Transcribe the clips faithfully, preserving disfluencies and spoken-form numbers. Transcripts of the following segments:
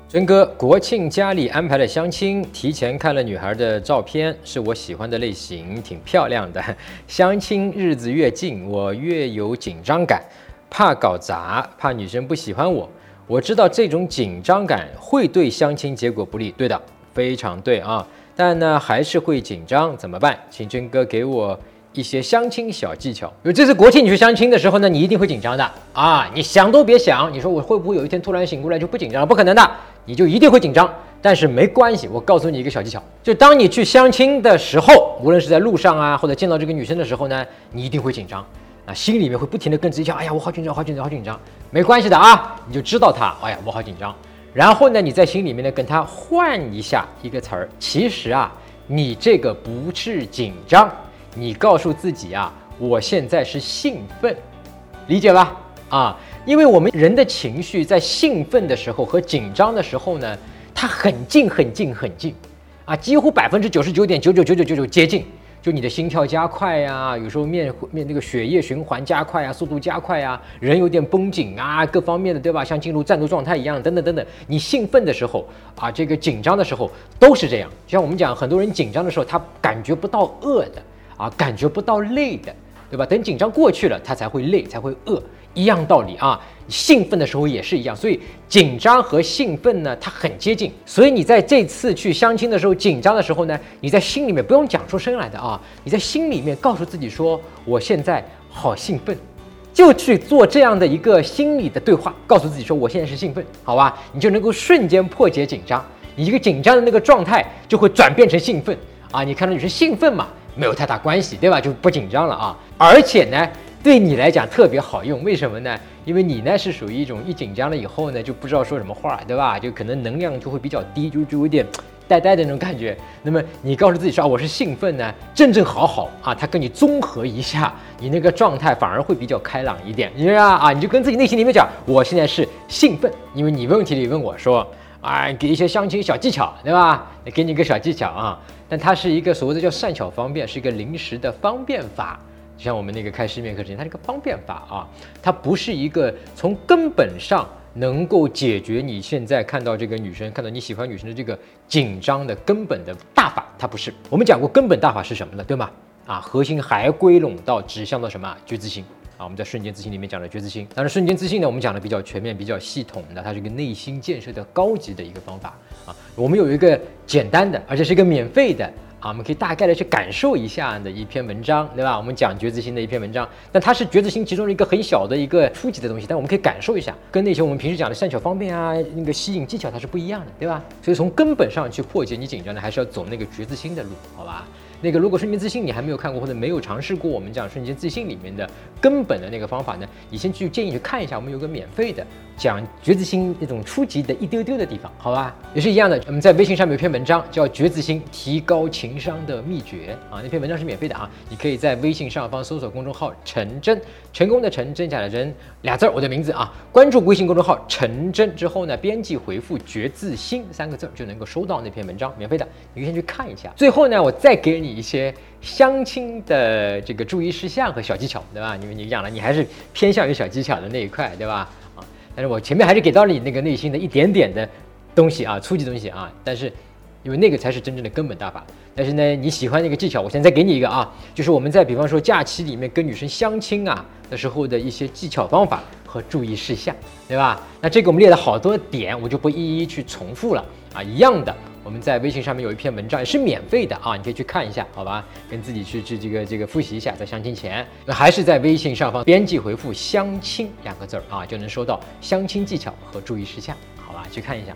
真哥，国庆家里安排了相亲，提前看了女孩的照片，是我喜欢的类型，挺漂亮的。相亲日子越近，我越有紧张感，怕搞砸，怕女生不喜欢我。我知道这种紧张感会对相亲结果不利，对的，非常对啊。但呢，还是会紧张，怎么办？请真哥给我一些相亲小技巧。因为这次国庆你去相亲的时候呢，你一定会紧张的啊！你想都别想，你说我会不会有一天突然醒过来就不紧张了？不可能的，你就一定会紧张。但是没关系，我告诉你一个小技巧，就当你去相亲的时候，无论是在路上啊，或者见到这个女生的时候呢，你一定会紧张啊，心里面会不停的跟自己讲，哎呀，我好紧张，好紧张，好紧张。没关系的啊，你就知道她，哎呀，我好紧张。然后呢，你在心里面呢跟她换一下一个词儿，其实啊，你这个不是紧张。你告诉自己啊，我现在是兴奋，理解吧？啊，因为我们人的情绪在兴奋的时候和紧张的时候呢，它很近很近很近，啊，几乎百分之九十九点九九九九九九接近。就你的心跳加快呀、啊，有时候面面那个血液循环加快啊，速度加快啊，人有点绷紧啊，各方面的对吧？像进入战斗状态一样，等等等等。你兴奋的时候啊，这个紧张的时候都是这样。像我们讲，很多人紧张的时候，他感觉不到饿的。啊，感觉不到累的，对吧？等紧张过去了，他才会累，才会饿，一样道理啊。兴奋的时候也是一样，所以紧张和兴奋呢，它很接近。所以你在这次去相亲的时候，紧张的时候呢，你在心里面不用讲出声来的啊，你在心里面告诉自己说，我现在好兴奋，就去做这样的一个心理的对话，告诉自己说，我现在是兴奋，好吧？你就能够瞬间破解紧张，你一个紧张的那个状态就会转变成兴奋啊。你看到你是兴奋嘛？没有太大关系，对吧？就不紧张了啊！而且呢，对你来讲特别好用，为什么呢？因为你呢是属于一种一紧张了以后呢，就不知道说什么话，对吧？就可能能量就会比较低，就就有点呆呆的那种感觉。那么你告诉自己说、啊、我是兴奋呢，正正好好啊，它跟你综合一下，你那个状态反而会比较开朗一点，你知道啊？你就跟自己内心里面讲，我现在是兴奋，因为你问题里问我说。啊，给一些相亲小技巧，对吧？给你一个小技巧啊，但它是一个所谓的叫善巧方便，是一个临时的方便法。就像我们那个开师面课之前，它是一个方便法啊，它不是一个从根本上能够解决你现在看到这个女生、看到你喜欢女生的这个紧张的根本的大法，它不是。我们讲过根本大法是什么呢？对吗？啊，核心还归拢到指向到什么？觉知心。啊，我们在瞬间自信里面讲的觉知心，当然瞬间自信呢，我们讲的比较全面、比较系统的，它是一个内心建设的高级的一个方法啊。我们有一个简单的，而且是一个免费的啊，我们可以大概的去感受一下的一篇文章，对吧？我们讲觉知心的一篇文章，但它是觉知心其中的一个很小的一个初级的东西，但我们可以感受一下，跟那些我们平时讲的善巧方便啊，那个吸引技巧它是不一样的，对吧？所以从根本上去破解你紧张的，还是要走那个觉知心的路，好吧？那个如果瞬间自信你还没有看过或者没有尝试过我们讲瞬间自信里面的根本的那个方法呢，你先去建议去看一下，我们有个免费的讲觉知心那种初级的一丢丢的地方，好吧？也是一样的，我们在微信上面有篇文章叫觉知心提高情商的秘诀啊，那篇文章是免费的啊，你可以在微信上方搜索公众号陈真，成功的成，真假的真，俩字我的名字啊，关注微信公众号陈真之后呢，编辑回复觉知心三个字就能够收到那篇文章，免费的，你可以先去看一下。最后呢，我再给你一些相亲的这个注意事项和小技巧，对吧？因为你讲了，你还是偏向于小技巧的那一块，对吧？啊，但是我前面还是给到了你那个内心的一点点的东西啊，初级东西啊，但是因为那个才是真正的根本大法。但是呢，你喜欢那个技巧，我现在再给你一个啊，就是我们在比方说假期里面跟女生相亲啊的时候的一些技巧方法和注意事项，对吧？那这个我们列了好多点，我就不一一去重复了啊，一样的。我们在微信上面有一篇文章，也是免费的啊，你可以去看一下，好吧？跟自己去去这个这个复习一下，在相亲前，那还是在微信上方编辑回复“相亲”两个字儿啊，就能收到相亲技巧和注意事项，好吧？去看一下。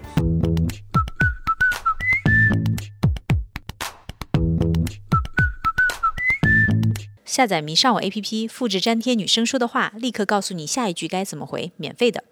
下载迷上我 A P P， 复制粘贴女生说的话，立刻告诉你下一句该怎么回，免费的。